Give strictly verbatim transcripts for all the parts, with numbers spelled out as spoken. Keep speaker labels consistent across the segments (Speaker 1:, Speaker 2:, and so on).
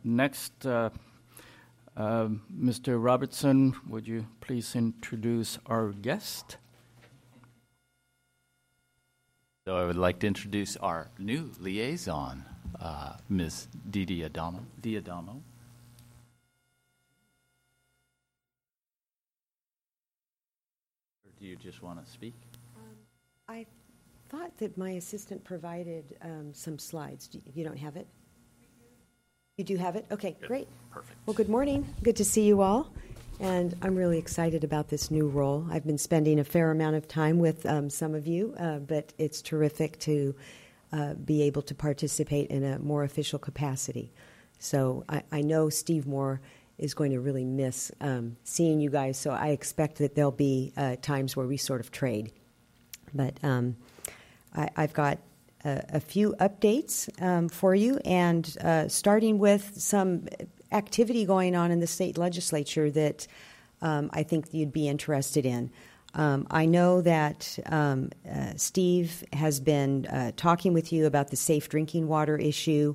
Speaker 1: Next, uh, uh, Mister Robertson, would you please introduce our guest?
Speaker 2: So I would like to introduce our new liaison, uh, Miz Didi Adamo. Diadamo. Or do you just want to speak?
Speaker 3: Um, I thought that my assistant provided um, some slides. Do you, you don't have it? You do have it? Okay,
Speaker 2: Good.
Speaker 3: Great.
Speaker 2: Perfect.
Speaker 3: Well, good morning. Good to see you all. And I'm really excited about this new role. I've been spending a fair amount of time with um, some of you, uh, but it's terrific to uh, be able to participate in a more official capacity. So I, I know Steve Moore is going to really miss um, seeing you guys, so I expect that there'll be uh, times where we sort of trade. But um, I, I've got a, a few updates um, for you, and uh, starting with some activity going on in the state legislature that um, I think you'd be interested in. Um, I know that um, uh, Steve has been uh, talking with you about the safe drinking water issue.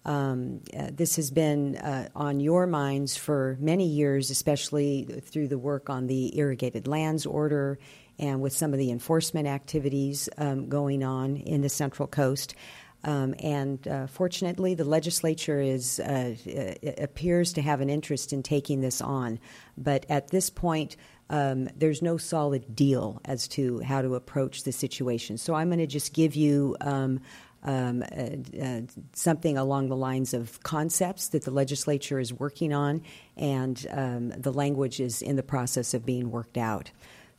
Speaker 3: Um, uh, this has been uh, on your minds for many years, especially through the work on the irrigated lands order and with some of the enforcement activities um, going on in the Central Coast. Um, and uh, fortunately, the legislature is uh, appears to have an interest in taking this on. But at this point, um, there's no solid deal as to how to approach the situation. So I'm going to just give you um, um, uh, uh, something along the lines of concepts that the legislature is working on, and um, the language is in the process of being worked out.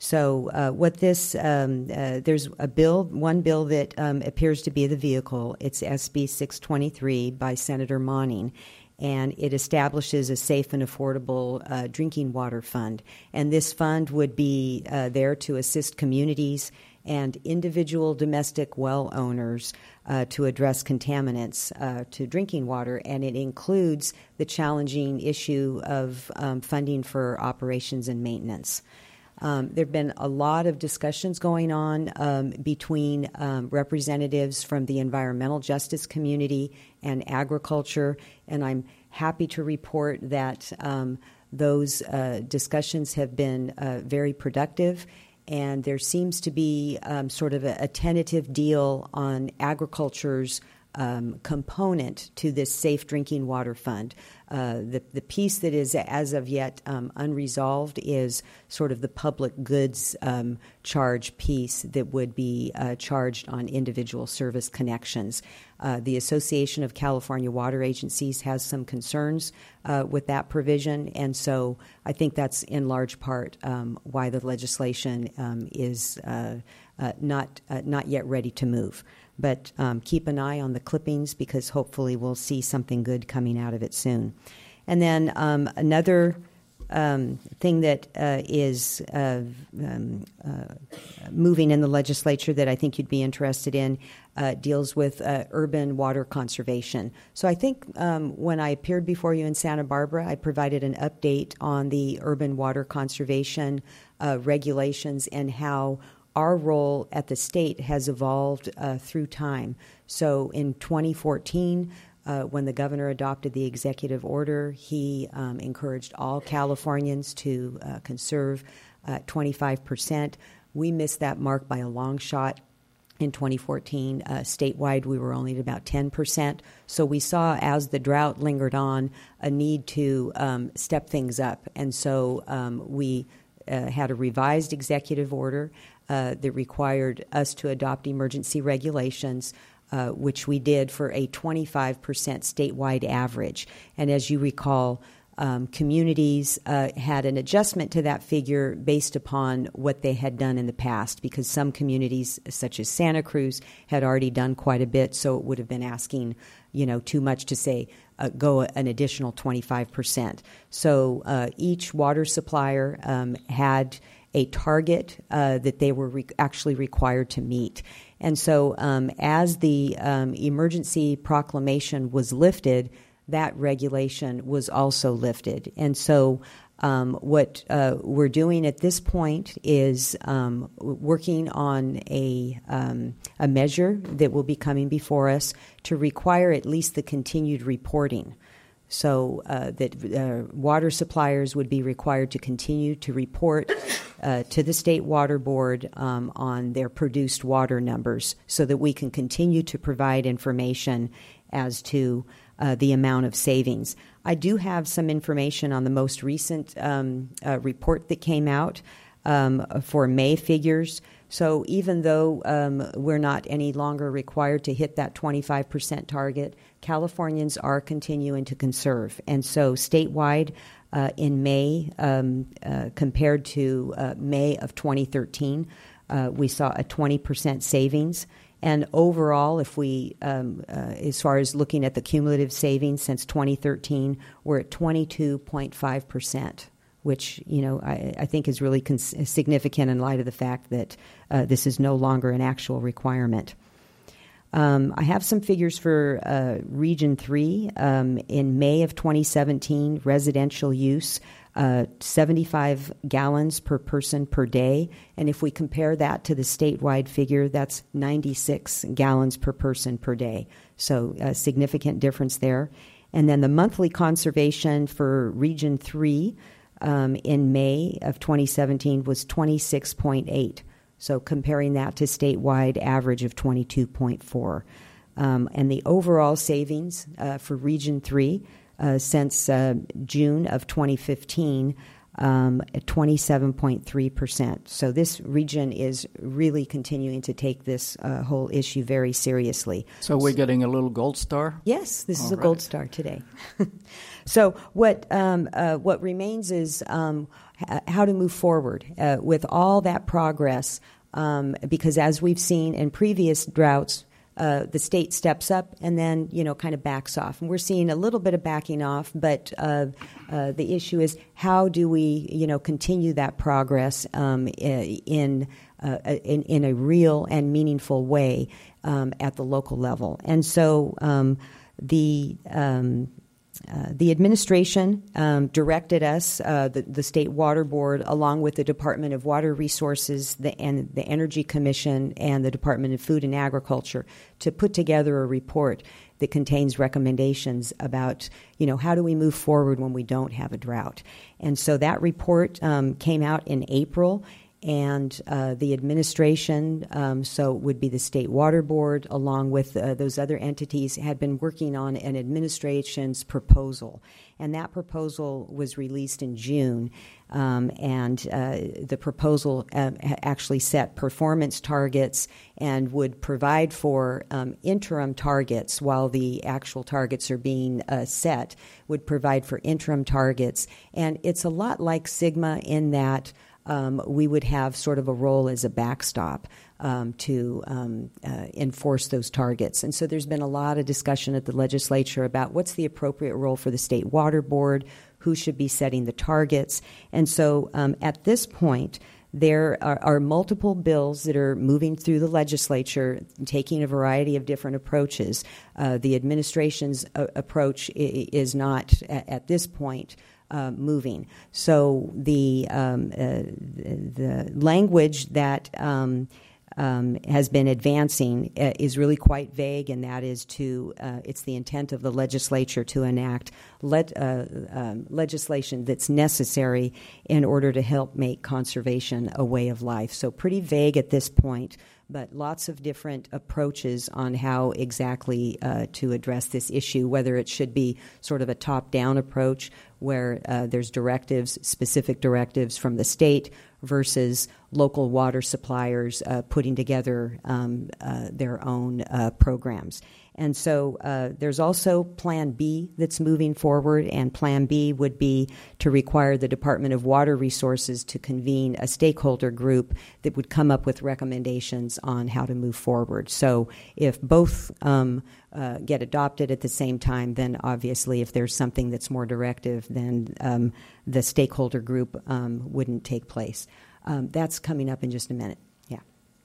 Speaker 3: So uh, what this, um, uh, there's a bill, one bill that um, appears to be the vehicle. It's S B six twenty-three by Senator Monning, and it establishes a safe and affordable uh, drinking water fund. And this fund would be uh, there to assist communities and individual domestic well owners uh, to address contaminants uh, to drinking water, and it includes the challenging issue of um, funding for operations and maintenance. Um, there have been a lot of discussions going on um, between um, representatives from the environmental justice community and agriculture, and I'm happy to report that um, those uh, discussions have been uh, very productive, and there seems to be um, sort of a, a tentative deal on agriculture's Um, component to this safe drinking water fund. Uh, the, the piece that is as of yet um, unresolved is sort of the public goods um, charge piece that would be uh, charged on individual service connections. Uh, the Association of California Water Agencies has some concerns uh, with that provision, and so I think that's in large part um, why the legislation um, is uh, uh, not uh, not yet ready to move. But um, keep an eye on the clippings, because hopefully we'll see something good coming out of it soon. And then um, another um, thing that uh, is uh, um, uh, moving in the legislature that I think you'd be interested in uh, deals with uh, urban water conservation. So I think um, when I appeared before you in Santa Barbara, I provided an update on the urban water conservation uh, regulations and how our role at the state has evolved uh, through time. So in twenty fourteen, uh, when the governor adopted the executive order, he um, encouraged all Californians to uh, conserve uh, twenty-five percent. We missed that mark by a long shot. In twenty fourteen, uh, statewide, we were only at about ten percent. So we saw, as the drought lingered on, a need to um, step things up. And so um, we uh, had a revised executive order Uh, that required us to adopt emergency regulations, uh, which we did for a twenty-five percent statewide average. And as you recall, um, communities uh, had an adjustment to that figure based upon what they had done in the past, because some communities, such as Santa Cruz, had already done quite a bit, so it would have been asking, you know, too much to say uh, go an additional twenty-five percent. So uh, each water supplier um, had a target uh, that they were re- actually required to meet. And so um, as the um, emergency proclamation was lifted, that regulation was also lifted. And so um, what uh, we're doing at this point is um, working on a, um, a measure that will be coming before us to require at least the continued reporting. So uh, that uh, water suppliers would be required to continue to report uh, to the State Water Board um, on their produced water numbers so that we can continue to provide information as to uh, the amount of savings. I do have some information on the most recent um, uh, report that came out um, for May figures. So even though um, we're not any longer required to hit that twenty-five percent target, Californians are continuing to conserve. And so statewide, uh, in May, um, uh, compared to uh, May of twenty thirteen, uh, we saw a twenty percent savings. And overall, if we, um, uh, as far as looking at the cumulative savings since twenty thirteen, we're at twenty-two point five percent. Which, you know, I, I think is really cons- significant in light of the fact that uh, this is no longer an actual requirement. Um, I have some figures for uh, Region three. Um, in May of twenty seventeen, residential use, uh, seventy-five gallons per person per day. And if we compare that to the statewide figure, that's ninety-six gallons per person per day. So a significant difference there. And then the monthly conservation for Region three Um, in May of twenty seventeen was twenty-six point eight. So comparing that to statewide average of twenty-two point four. Um, and the overall savings uh, for Region three uh, since uh, June of twenty fifteen um, at twenty-seven point three percent. So this region is really continuing to take this uh, whole issue very seriously.
Speaker 1: So we're getting a little gold star?
Speaker 3: Yes, this
Speaker 1: All
Speaker 3: is a
Speaker 1: right.
Speaker 3: gold star today. So what um, uh, what remains is um, h- how to move forward uh, with all that progress, um, because as we've seen in previous droughts, uh, the state steps up and then, you know, kind of backs off. And we're seeing a little bit of backing off, but uh, uh, the issue is how do we, you know, continue that progress um, in, uh, in in a real and meaningful way um, at the local level. And so um, the um, Uh, the administration um, directed us, uh, the, the State Water Board, along with the Department of Water Resources the, and the Energy Commission and the Department of Food and Agriculture, to put together a report that contains recommendations about, you know, how do we move forward when we don't have a drought. And so that report um, came out in April. And uh, the administration, um, so it would be the State Water Board, along with uh, those other entities, had been working on an administration's proposal. And that proposal was released in June. Um, and uh, the proposal uh, actually set performance targets and would provide for um, interim targets while the actual targets are being uh, set, would provide for interim targets. And it's a lot like SGMA in that Um, we would have sort of a role as a backstop um, to um, uh, enforce those targets. And so there's been a lot of discussion at the legislature about what's the appropriate role for the State Water Board, who should be setting the targets. And so um, at this point, there are, are multiple bills that are moving through the legislature, taking a variety of different approaches. Uh, the administration's uh, approach i- is not, at, at this point, Uh, moving. So the um, uh, the language that um, um, has been advancing uh, is really quite vague, and that is to uh, it's the intent of the legislature to enact le- uh, um, legislation that's necessary in order to help make conservation a way of life. So pretty vague at this point, but lots of different approaches on how exactly uh, to address this issue, whether it should be sort of a top-down approach where uh, there's directives, specific directives from the state versus local water suppliers uh, putting together um, uh, their own uh, programs. And so uh, there's also Plan B that's moving forward, and Plan B would be to require the Department of Water Resources to convene a stakeholder group that would come up with recommendations on how to move forward. So if both um, uh, get adopted at the same time, then obviously if there's something that's more directive, then um, the stakeholder group um, wouldn't take place. Um, that's coming up in just a minute. Yeah.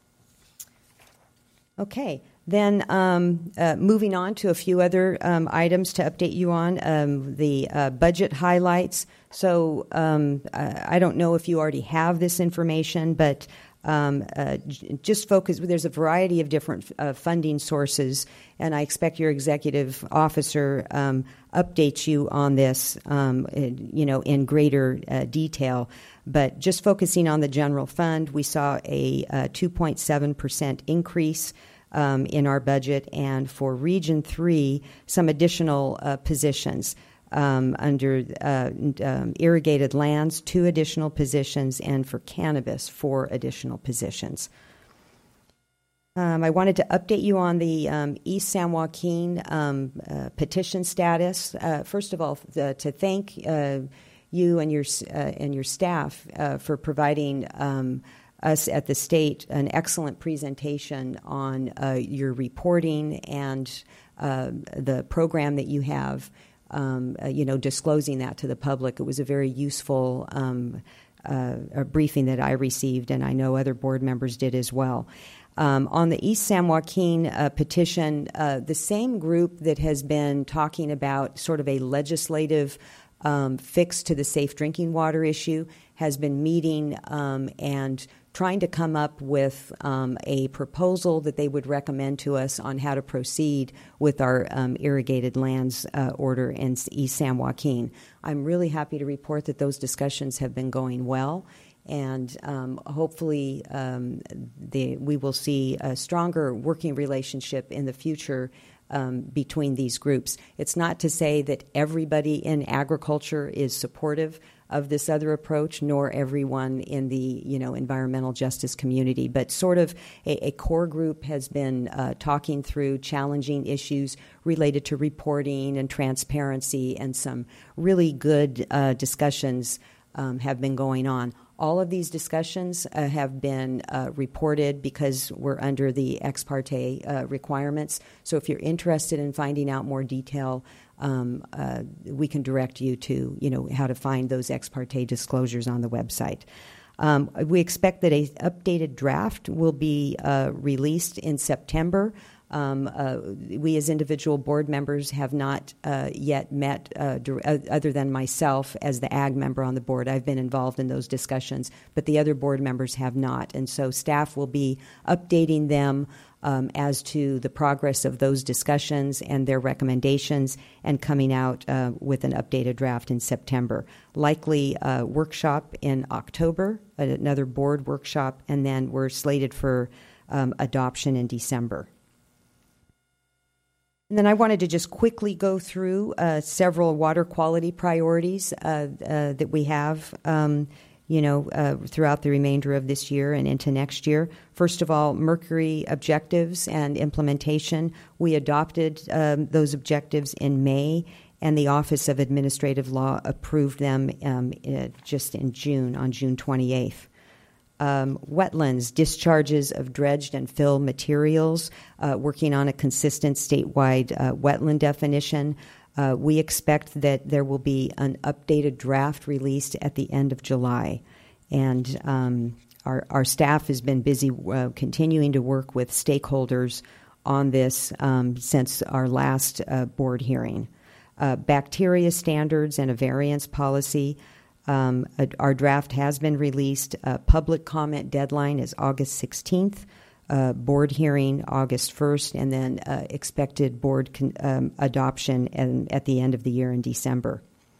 Speaker 3: Okay. Then um, uh, moving on to a few other um, items to update you on, um, the uh, budget highlights. So um, I don't know if you already have this information, but Um, uh, j- just focus, there's a variety of different uh, funding sources, and I expect your executive officer um, updates you on this, um, in, you know, in greater uh, detail. But just focusing on the general fund, we saw a uh, two point seven percent increase um, in our budget, and for Region three, some additional uh, positions. Um, under uh, um, irrigated lands, two additional positions, and for cannabis, four additional positions. Um, I wanted to update you on the um, East San Joaquin um, uh, petition status. Uh, first of all, the, to thank uh, you and your uh, and your staff uh, for providing um, us at the state an excellent presentation on uh, your reporting and uh, the program that you have. Um, uh, you know, disclosing that to the public. It was a very useful um, uh, a briefing that I received, and I know other board members did as well. Um, on the East San Joaquin uh, petition, uh, the same group that has been talking about sort of a legislative um, fix to the safe drinking water issue has been meeting um, and trying to come up with um, a proposal that they would recommend to us on how to proceed with our um, irrigated lands uh, order in East San Joaquin. I'm really happy to report that those discussions have been going well, and um, hopefully um, the, we will see a stronger working relationship in the future um, between these groups. It's not to say that everybody in agriculture is supportive of this other approach, nor everyone in the you know environmental justice community, but sort of a, a core group has been uh, talking through challenging issues related to reporting and transparency, and some really good uh, discussions um, have been going on. All of these discussions uh, have been uh, reported because we're under the ex parte uh, requirements. So if you're interested in finding out more detail, um, uh, we can direct you to, you know, how to find those ex parte disclosures on the website. Um, we expect that an updated draft will be uh, released in September. Um, uh, we as individual board members have not uh, yet met, uh, other than myself as the ag member on the board. I've been involved in those discussions, but the other board members have not. And so staff will be updating them um, as to the progress of those discussions and their recommendations, and coming out uh, with an updated draft in September. Likely a workshop in October, another board workshop, and then we're slated for um, adoption in December. And then I wanted to just quickly go through uh, several water quality priorities uh, uh, that we have, um, you know, uh, throughout the remainder of this year and into next year. First of all, mercury objectives and implementation. We adopted um, those objectives in May, and the Office of Administrative Law approved them um, uh, just in June, on June twenty-eighth. Um, wetlands, discharges of dredged and fill materials, uh, working on a consistent statewide uh, wetland definition. Uh, we expect that there will be an updated draft released at the end of July. And um, our, our staff has been busy uh, continuing to work with stakeholders on this um, since our last uh, board hearing. Uh, bacteria standards and a variance policy. Um, our draft has been released. Uh, public comment deadline is August sixteenth. Uh, board hearing August first, and then uh, expected board con- um, adoption and at the end of the year in December.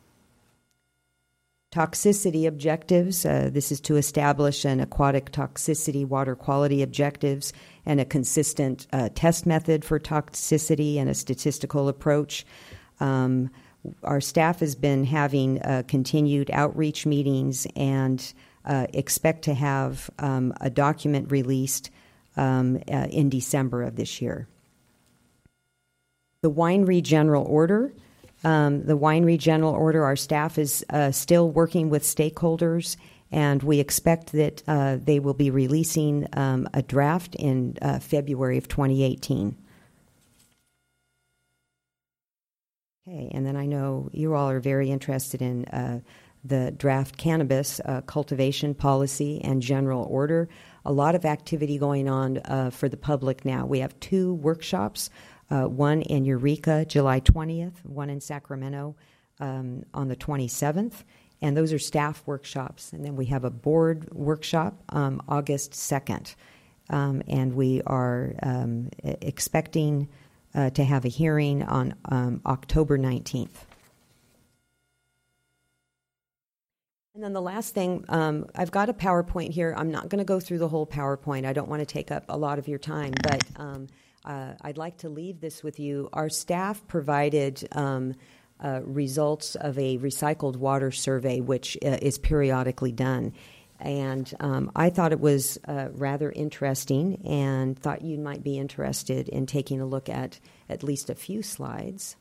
Speaker 3: Toxicity objectives. Uh, this is to establish an aquatic toxicity water quality objectives and a consistent uh, test method for toxicity and a statistical approach. Um, Our staff has been having uh, continued outreach meetings and uh, expect to have um, a document released um, uh, in December of this year. The winery general order. Um, the winery general order, our staff is uh, still working with stakeholders, and we expect that uh, they will be releasing um, a draft in uh, February of twenty eighteen. Okay, and then I know you all are very interested in uh, the draft cannabis uh, cultivation policy and general order. A lot of activity going on uh, for the public now. We have two workshops, uh, one in Eureka, July twentieth, one in Sacramento um, on the twenty-seventh. and those are staff workshops. And then we have a board workshop um, August second. Um, and we are um, expecting uh, to have a hearing on um, October nineteenth. And then the last thing, um, I've got a PowerPoint here. I'm not going to go through the whole PowerPoint. I don't want to take up a lot of your time, but um, uh, I'd like to leave this with you. Our staff provided um, uh, results of a recycled water survey, which uh, is periodically done. And um, I thought it was uh, rather interesting and thought you might be interested in taking a look at at least a few slides.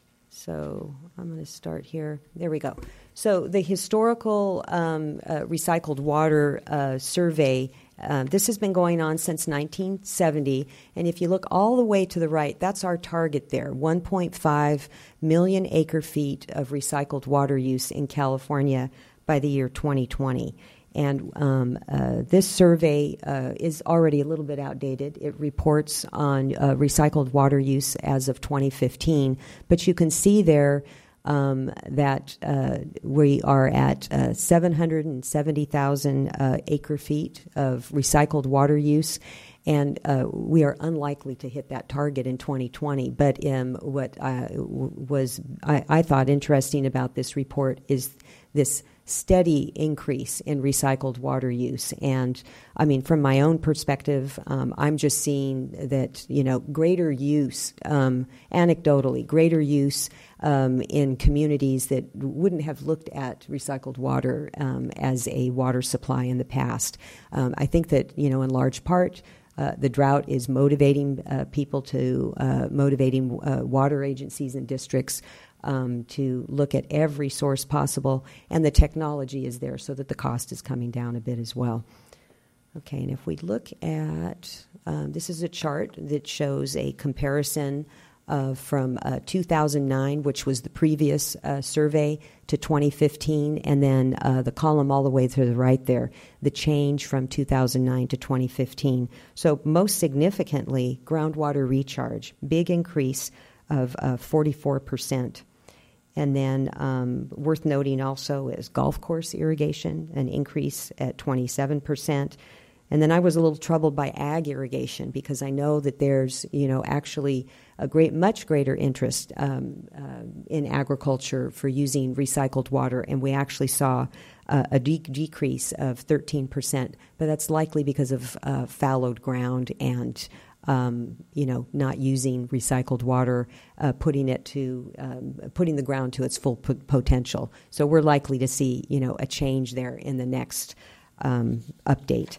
Speaker 3: So I'm going to start here. There we go. So the historical um, uh, recycled water uh, survey, uh, this has been going on since nineteen seventy. And if you look all the way to the right, that's our target there, one point five million acre feet of recycled water use in California by the year twenty twenty. And um, uh, this survey uh, is already a little bit outdated. It reports on uh, recycled water use as of twenty fifteen. But you can see there um, that uh, we are at uh, seven hundred seventy thousand uh, acre feet of recycled water use. And uh, we are unlikely to hit that target in twenty twenty. But um, what uh, w- was I, I thought interesting about this report is this steady increase in recycled water use. And I mean, from my own perspective, um, I'm just seeing that, you know, greater use, um, anecdotally, greater use um, in communities that wouldn't have looked at recycled water um, as a water supply in the past. Um, I think that, you know, in large part, Uh, the drought is motivating uh, people to, uh, motivating uh, water agencies and districts um, to look at every source possible, and the technology is there so that the cost is coming down a bit as well. Okay, and if we look at, um, this is a chart that shows a comparison Uh, from uh, two thousand nine, which was the previous uh, survey, to twenty fifteen, and then uh, the column all the way to the right there, the change from two thousand nine to twenty fifteen. So most significantly, groundwater recharge, big increase of uh, forty-four percent. And then um, worth noting also is golf course irrigation, an increase at twenty-seven percent. And then I was a little troubled by ag irrigation because I know that there's, you know, actually a great, much greater interest um, uh, in agriculture for using recycled water, and we actually saw uh, a de- decrease of thirteen percent. But that's likely because of uh, fallowed ground and, um, you know, not using recycled water, uh, putting it to um, putting the ground to its full p- potential. So we're likely to see, you know, a change there in the next um, update.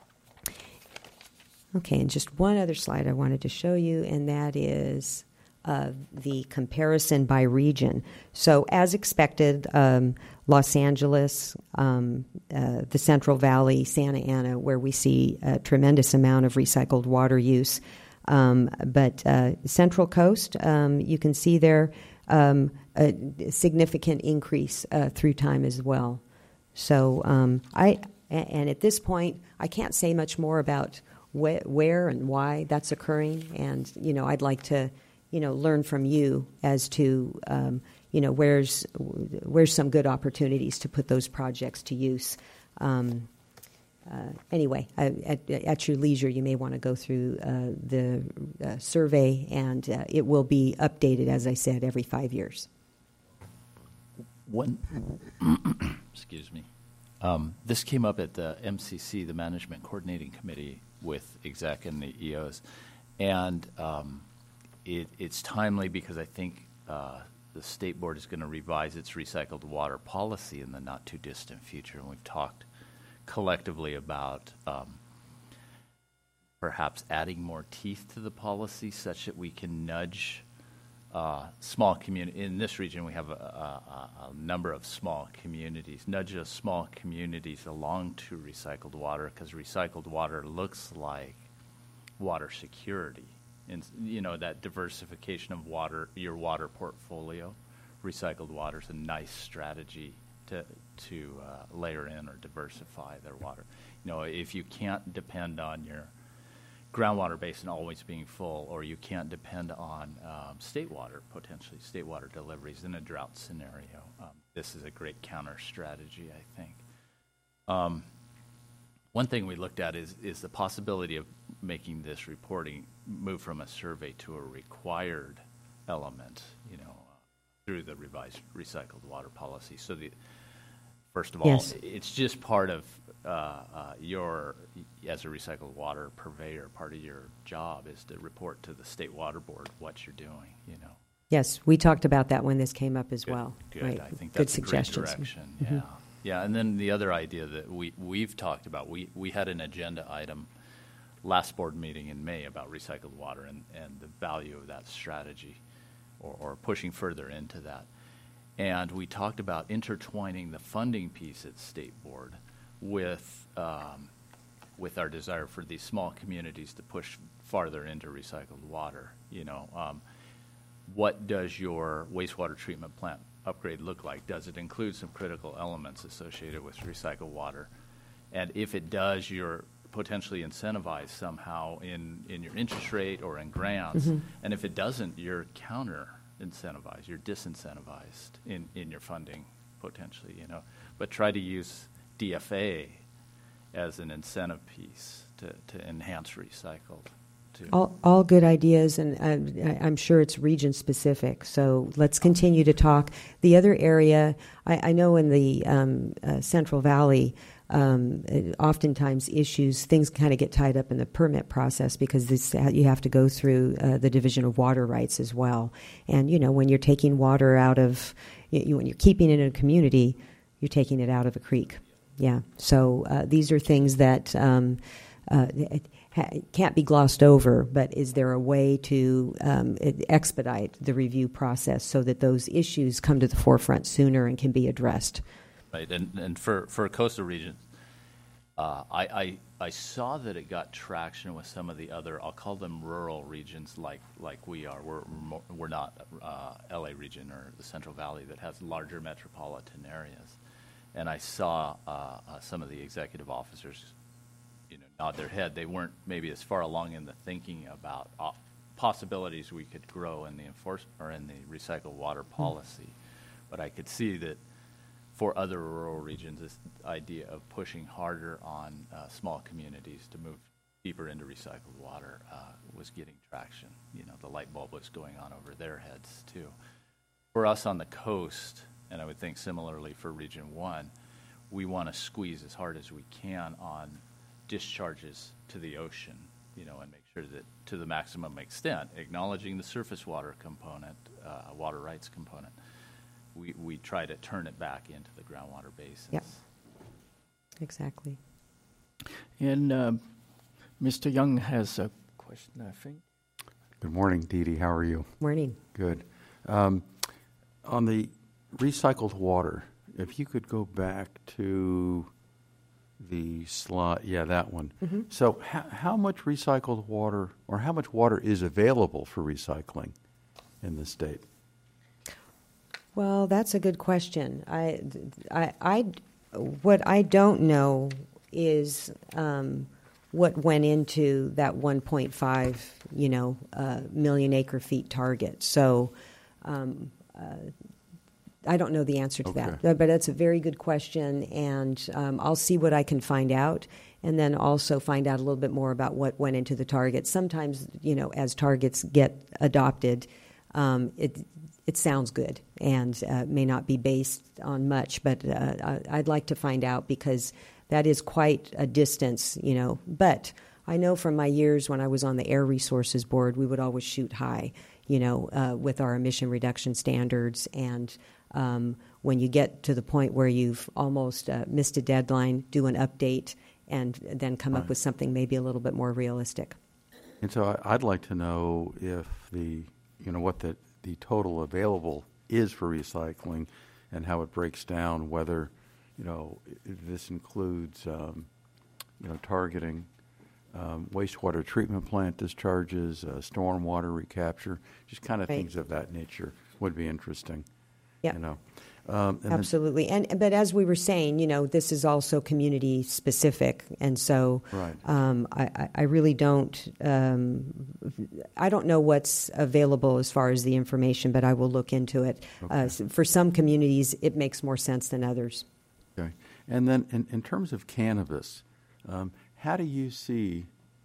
Speaker 3: Okay, and just one other slide I wanted to show you, and that is uh, the comparison by region. So as expected, um, Los Angeles, um, uh, the Central Valley, Santa Ana, where we see a tremendous amount of recycled water use. Um, but uh, Central Coast, um, you can see there um, a significant increase uh, through time as well. So um, I, and at this point, I can't say much more about Wh- where and why that's occurring, and you know, I'd like to, you know, learn from you as to, um, you know, where's where's some good opportunities to put those projects to use. Um, uh, anyway, I, at, at your leisure, you may want to go through uh, the uh, survey, and uh, it will be updated, as I said, every five years.
Speaker 2: One, excuse me. Um, this came up at the M C C, the Management Coordinating Committee, with exec and the E Os, and um, it, it's timely because I think uh, the state board is going to revise its recycled water policy in the not too distant future, and we've talked collectively about um, perhaps adding more teeth to the policy such that we can nudge uh, small community. In this region, we have a, a, a number of small communities. Nudge those small communities along to recycled water, because recycled water looks like water security, and you know, that diversification of water, your water portfolio. Recycled water is a nice strategy to to uh, layer in or diversify their water. You know, if you can't depend on your groundwater basin always being full, or you can't depend on um, state water, potentially state water deliveries in a drought scenario. Um, this is a great counter strategy, I think. Um, one thing we looked at is, is the possibility of making this reporting move from a survey to a required element, you know, uh, through the revised recycled water policy. So the first of all,
Speaker 3: Yes.
Speaker 2: it's just part of uh, uh, your, as a recycled water purveyor, part of your job is to report to the state water board what you're doing, you know.
Speaker 3: Yes, we talked about that when this came up as
Speaker 2: Good,
Speaker 3: well.
Speaker 2: Good.
Speaker 3: Right.
Speaker 2: I think
Speaker 3: Good
Speaker 2: that's a great
Speaker 3: suggestions.
Speaker 2: direction.
Speaker 3: Mm-hmm.
Speaker 2: Yeah. Yeah. And then the other idea that we, we've talked about, we, we had an agenda item last board meeting in May about recycled water and, and the value of that strategy, or, or pushing further into that. And we talked about intertwining the funding piece at state board with um, with our desire for these small communities to push farther into recycled water. You know, um, what does your wastewater treatment plant upgrade look like? Does it include some critical elements associated with recycled water? And if it does, you're potentially incentivized somehow in, in your interest rate or in grants.
Speaker 3: Mm-hmm.
Speaker 2: And if it doesn't, you're counter incentivized, you're disincentivized in, in your funding potentially, you know. But try to use D F A as an incentive piece to, to enhance recycled. To
Speaker 3: All, all good ideas, and uh, I- I'm sure it's region specific. So let's continue to talk. The other area, I, I know in the um, uh, Central Valley, um, it oftentimes issues, things kind of get tied up in the permit process because this, you have to go through uh, the Division of Water Rights as well. And, you know, when you're taking water out of, you, you, when you're keeping it in a community, you're taking it out of a creek. Yeah. So uh, these are things that um, uh, it ha- can't be glossed over, but is there a way to um, expedite the review process so that those issues come to the forefront sooner and can be addressed?
Speaker 2: Right, and, and for, for coastal regions, uh, I, I I saw that it got traction with some of the other, I'll call them rural regions like like we are. We're mo- we're not uh, L A region or the Central Valley that has larger metropolitan areas, and I saw uh, uh, some of the executive officers, you know, nod their head. They weren't maybe as far along in the thinking about uh, possibilities we could grow in the enforcement or in the recycled water policy, mm-hmm. but I could see that. For other rural regions, this idea of pushing harder on uh, small communities to move deeper into recycled water uh, was getting traction. You know, the light bulb was going on over their heads too. For us on the coast, and I would think similarly for Region One, we want to squeeze as hard as we can on discharges to the ocean, you know, and make sure that to the maximum extent, acknowledging the surface water component, uh, water rights component, We, we try to turn it back into the groundwater basins.
Speaker 3: Yep. Exactly.
Speaker 1: And uh, Mister Young has a question, I think.
Speaker 4: Good morning, Dee Dee. How are you?
Speaker 3: Morning.
Speaker 4: Good. Um, on the recycled water, if you could go back to the slide, yeah, that one.
Speaker 3: Mm-hmm.
Speaker 4: So how, how much recycled water, or how much water is available for recycling in the state?
Speaker 3: Well, that's a good question. I, I, I, what I don't know is um, what went into that one point five, you know, uh, million acre feet target. So um, uh, I don't know the answer to
Speaker 4: Okay.
Speaker 3: that. But that's a very good question, and um, I'll see what I can find out, and then also find out a little bit more about what went into the target. Sometimes, you know, as targets get adopted, um, it it sounds good and uh, may not be based on much, but uh, I'd like to find out because that is quite a distance, you know. But I know from my years when I was on the Air Resources Board, we would always shoot high, you know, uh, with our emission reduction standards. And um, when you get to the point where you've almost uh, missed a deadline, do an update, and then come
Speaker 4: Right.
Speaker 3: up with something maybe a little bit more realistic.
Speaker 4: And so I, I'd like to know if the, you know, what the, the total available is for recycling and how it breaks down, whether, you know, this includes, um, you know, targeting um, wastewater treatment plant discharges, uh, stormwater recapture, just kind of
Speaker 3: Right.
Speaker 4: things of that nature would be interesting.
Speaker 3: Yeah.
Speaker 4: You know. Um, and
Speaker 3: Absolutely. And but as we were saying, you know, this is also community specific, and so
Speaker 4: Right.
Speaker 3: um, I, I- I really don't um, I don't know what's available as far as the information, but I will look into it.
Speaker 4: Okay.
Speaker 3: Uh, s- for some communities, it makes more sense than others.
Speaker 4: Okay. And then in, in terms of cannabis, um, how do you see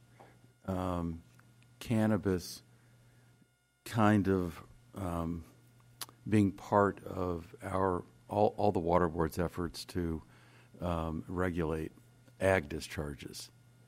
Speaker 4: um, cannabis kind of um, being part of our all, all the water board's efforts to um, regulate ag discharges?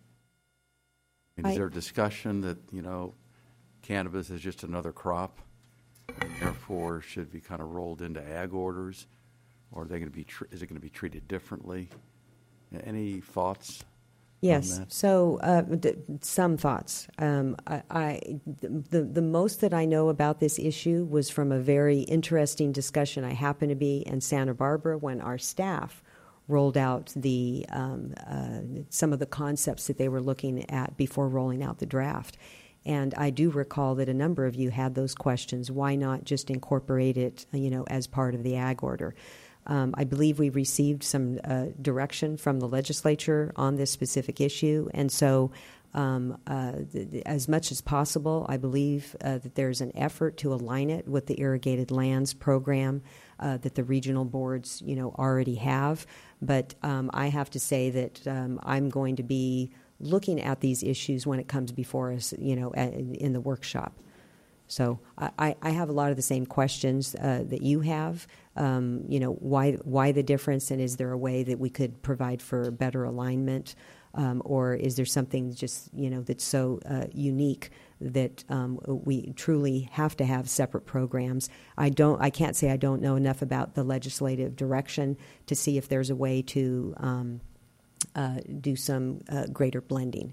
Speaker 4: I mean, is
Speaker 3: I-
Speaker 4: there a discussion that, you know, cannabis is just another crop and therefore should be kind of rolled into ag orders? Or are they going to be? Tr- is it going to be treated differently? Any thoughts?
Speaker 3: Yes.
Speaker 4: on that?
Speaker 3: So, uh, d- some thoughts. Um, I, I the the most that I know about this issue was from a very interesting discussion. I happened to be in Santa Barbara when our staff rolled out the um, uh, some of the concepts that they were looking at before rolling out the draft. And I do recall that a number of you had those questions. Why not just incorporate it, you know, as part of the ag order? Um, I believe we received some uh, direction from the legislature on this specific issue, and so um, uh, th- th- as much as possible, I believe uh, that there's an effort to align it with the irrigated lands program uh, that the regional boards, you know, already have. But um, I have to say that um, I'm going to be looking at these issues when it comes before us, you know, a- in the workshop. So I, I have a lot of the same questions uh, that you have. Um, you know, why why the difference, and is there a way that we could provide for better alignment, um, or is there something just, you know, that's so uh, unique that um, we truly have to have separate programs? I don't. I can't say I don't know enough about the legislative direction to see if there's a way to um, uh, do some uh, greater blending.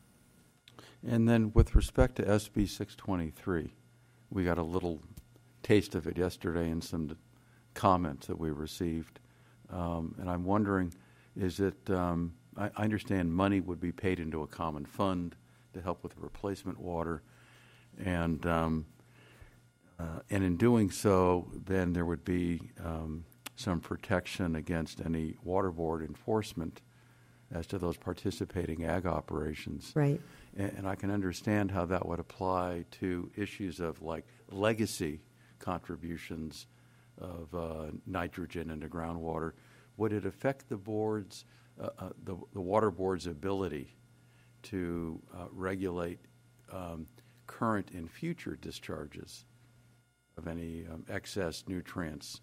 Speaker 4: And then with respect to S B six twenty-three, we got a little taste of it yesterday in some comments that we received. Um, and I'm wondering, is it, um, I, I understand money would be paid into a common fund to help with replacement water. And, um, uh, and in doing so, then there would be um, some protection against any water board enforcement as to those participating ag operations.
Speaker 3: Right.
Speaker 4: And, and I can understand how that would apply to issues of like legacy contributions of uh, nitrogen into groundwater. Would it affect the board's, uh, uh, the, the water board's ability to uh, regulate um, current and future discharges of any um, excess nutrients?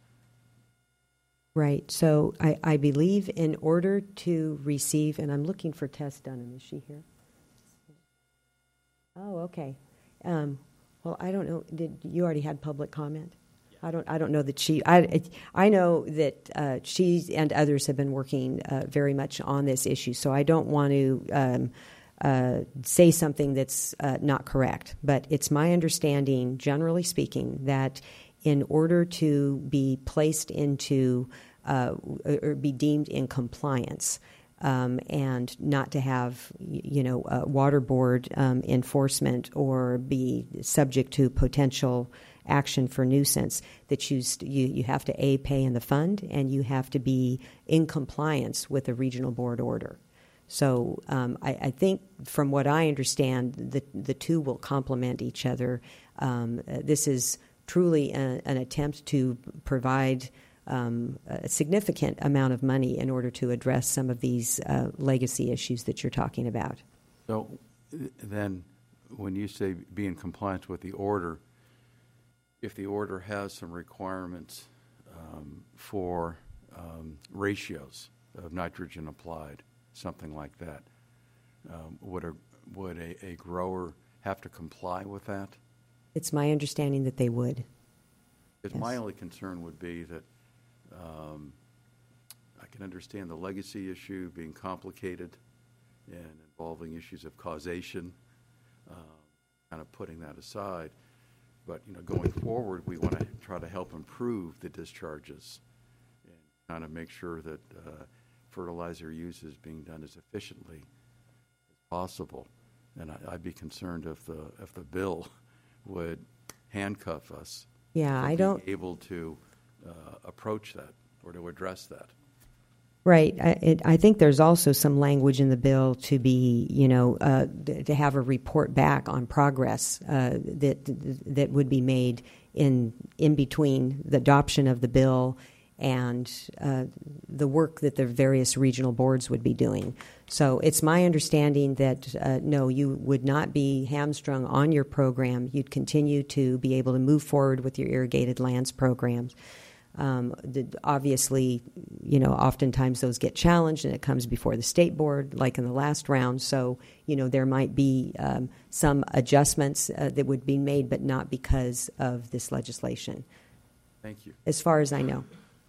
Speaker 3: Right. So I, I believe in order to receive, and I'm looking for Tess Dunham. Is she here? Oh, okay. Um, well, I don't know. Did you already had public comment? I don't. I don't know that she. I. I know that uh, she and others have been working uh, very much on this issue. So I don't want to um, uh, say something that's uh, not correct. But it's my understanding, generally speaking, that in order to be placed into uh, or be deemed in compliance um, and not to have, you know, uh, water board um, enforcement or be subject to potential action for nuisance, that you, you you have to A, pay in the fund, and you have to be in compliance with a regional board order. So um, I, I think, from what I understand, the the two will complement each other. Um, uh, this is truly a, an attempt to provide um, a significant amount of money in order to address some of these uh, legacy issues that you're talking about.
Speaker 4: So then when you say be in compliance with the order, if the order has some requirements um, for um, ratios of nitrogen applied, something like that, um, would a would a, a grower have to comply with that?
Speaker 3: It's my understanding that they would.
Speaker 4: Because
Speaker 3: Yes.
Speaker 4: my only concern would be that um, I can understand the legacy issue being complicated and involving issues of causation, uh, kind of putting that aside. But, you know, going forward, we want to try to help improve the discharges and kind of make sure that uh, fertilizer use is being done as efficiently as possible. And I, I'd be concerned if the if the bill would handcuff us
Speaker 3: Yeah,
Speaker 4: from
Speaker 3: I
Speaker 4: being
Speaker 3: don't.
Speaker 4: able to uh, approach that or to address that.
Speaker 3: Right. I, it, I think there's also some language in the bill to be, you know, uh, th- to have a report back on progress uh, that that would be made in in between the adoption of the bill and uh, the work that the various regional boards would be doing. So it's my understanding that uh, no, you would not be hamstrung on your program. You'd continue to be able to move forward with your irrigated lands programs. Um, the, obviously, you know, oftentimes those get challenged and it comes before the state board, like in the last round. So, you know, there might be um, some adjustments uh, that would be made, but not because of this legislation.
Speaker 4: Thank you.
Speaker 3: As far as I know.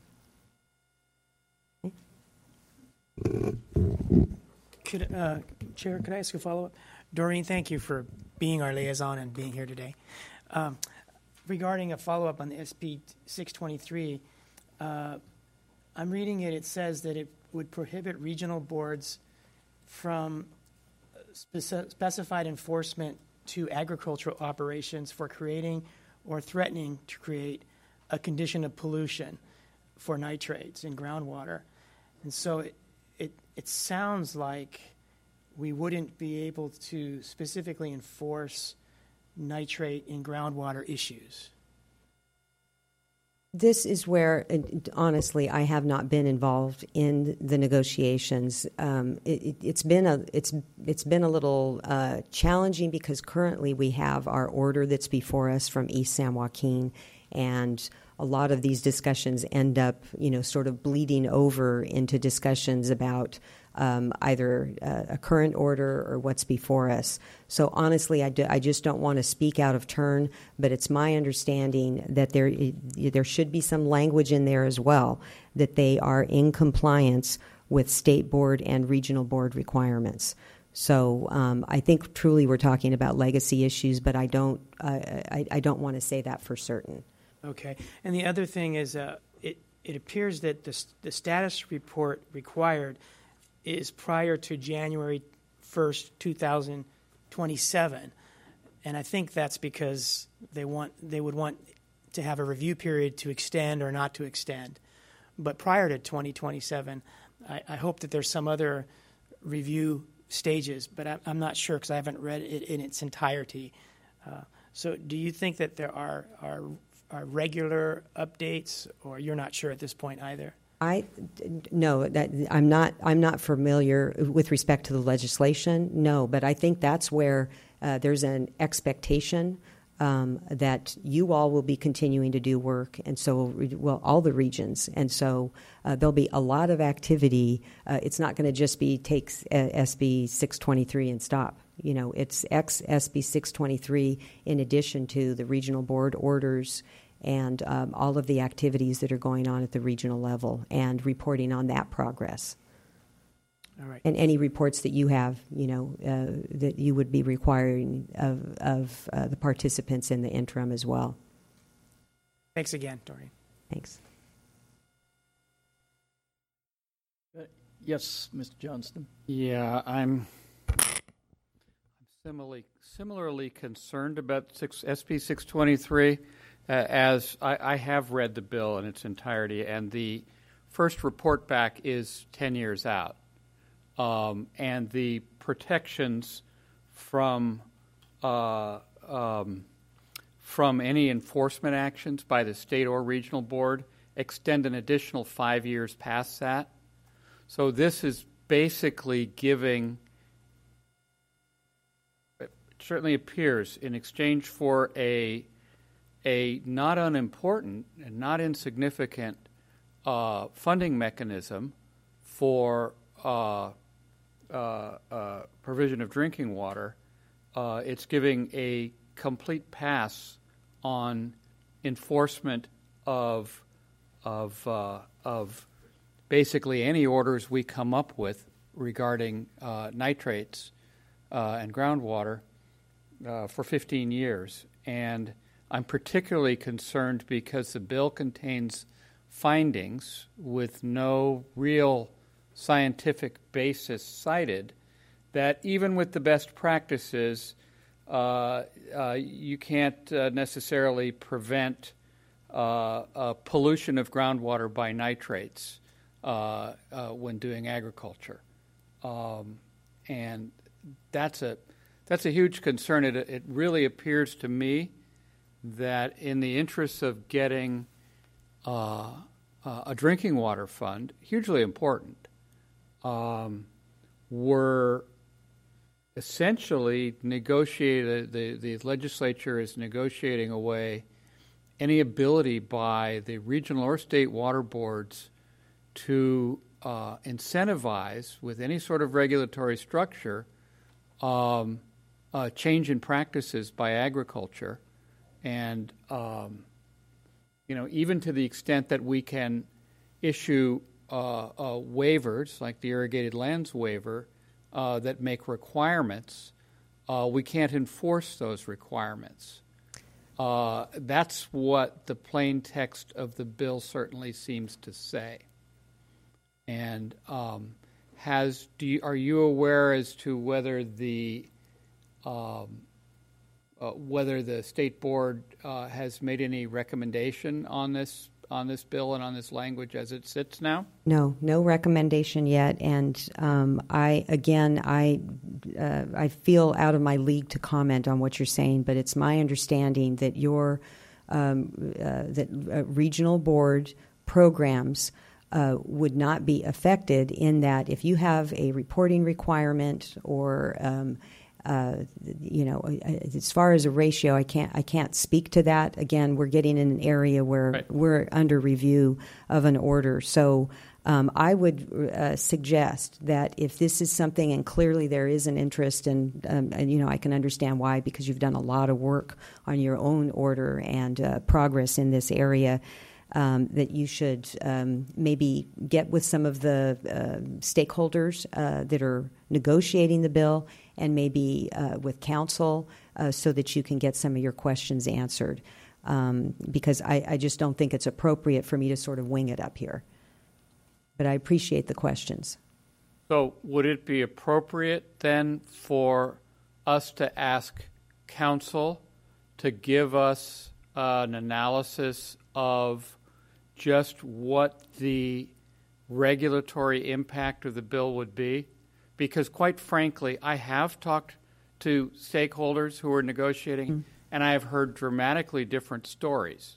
Speaker 5: Could, uh, Chair, could I ask a follow-up? Doreen, thank you for being our liaison and being here today. Um, regarding a follow-up on the S B six twenty-three, uh, I'm reading it. It says that it would prohibit regional boards from speci- specified enforcement to agricultural operations for creating or threatening to create a condition of pollution for nitrates in groundwater. And so it, it, it sounds like we wouldn't be able to specifically enforce nitrate in groundwater issues.
Speaker 3: This is where, honestly, I have not been involved in the negotiations. Um, it, it, it's been a it's it's been a little uh, challenging because currently we have our order that's before us from East San Joaquin, and a lot of these discussions end up, you know, sort of bleeding over into discussions about um, either uh, a current order or what's before us. So honestly, I, do, I just don't want to speak out of turn, but it's my understanding that there there should be some language in there as well, that they are in compliance with state board and regional board requirements. So um, I think truly we're talking about legacy issues, but I don't uh, I, I don't want to say that for certain.
Speaker 5: Okay. And the other thing is uh, it, it appears that the, the status report required is prior to January first, two thousand twenty-seven. And I think that's because they want they would want to have a review period to extend or not to extend. But prior to twenty twenty-seven, I, I hope that there's some other review stages, but I, I'm not sure because I haven't read it in its entirety. Uh, so do you think that there are, are are regular updates, or you're not sure at this point either?
Speaker 3: I no, that I'm not. I'm not familiar with respect to the legislation. No, but I think that's where uh, there's an expectation um, that you all will be continuing to do work, and so well all the regions, and so uh, there'll be a lot of activity. Uh, it's not going to just be take S B six twenty-three and stop. You know, it's ex S B six twenty-three in addition to the regional board orders and um, all of the activities that are going on at the regional level and reporting on that progress.
Speaker 5: All right.
Speaker 3: And any reports that you have, you know, uh, that you would be requiring of, of uh, the participants in the interim as well.
Speaker 5: Thanks again, Doreen.
Speaker 3: Thanks.
Speaker 1: Uh, yes, Mister Johnston.
Speaker 6: Yeah, I'm similarly similarly concerned about six, S B six twenty-three. Uh, as I, I have read the bill in its entirety, and the first report back is ten years out. Um, and the protections from uh, um, from any enforcement actions by the state or regional board extend an additional five years past that. So this is basically giving, it certainly appears, in exchange for a a not unimportant and not insignificant uh, funding mechanism for uh, uh, uh, provision of drinking water, uh, it's giving a complete pass on enforcement of of uh, of basically any orders we come up with regarding uh, nitrates uh, and groundwater uh, for fifteen years. And I'm particularly concerned because the bill contains findings with no real scientific basis cited that even with the best practices, uh, uh, you can't uh, necessarily prevent uh, uh, pollution of groundwater by nitrates uh, uh, when doing agriculture. Um, and that's a that's a huge concern. It, it really appears to me that in the interests of getting uh, uh, a drinking water fund, hugely important, um, we're essentially negotiated, the, the legislature is negotiating away any ability by the regional or state water boards to uh, incentivize with any sort of regulatory structure um, a change in practices by agriculture. And, um, you know, even to the extent that we can issue uh, uh, waivers, like the irrigated lands waiver, uh, that make requirements, uh, we can't enforce those requirements. Uh, that's what the plain text of the bill certainly seems to say. And um, has do you, are you aware as to whether the um, uh, whether the state board uh, has made any recommendation on this on this bill and on this language as it sits now?
Speaker 3: No, no recommendation yet. And um, I, again, I, uh, I feel out of my league to comment on what you're saying, but it's my understanding that your um, uh, that uh, regional board programs uh, would not be affected in that if you have a reporting requirement or um, Uh, you know, as far as a ratio, I can't I can't speak to that. Again, we're getting in an area where
Speaker 6: right.
Speaker 3: we're under review of an order. So um, I would uh, suggest that if this is something, and clearly there is an interest, and um, and you know I can understand why, because you've done a lot of work on your own order and uh, progress in this area. Um, that you should um, maybe get with some of the uh, stakeholders uh, that are negotiating the bill, and maybe uh, with counsel, uh, so that you can get some of your questions answered. Um, because I, I just don't think it's appropriate for me to sort of wing it up here. But I appreciate the questions.
Speaker 6: So would it be appropriate then for us to ask counsel to give us uh, an analysis of just what the regulatory impact of the bill would be? Because quite frankly, I have talked to stakeholders who are negotiating, mm-hmm. and I have heard dramatically different stories.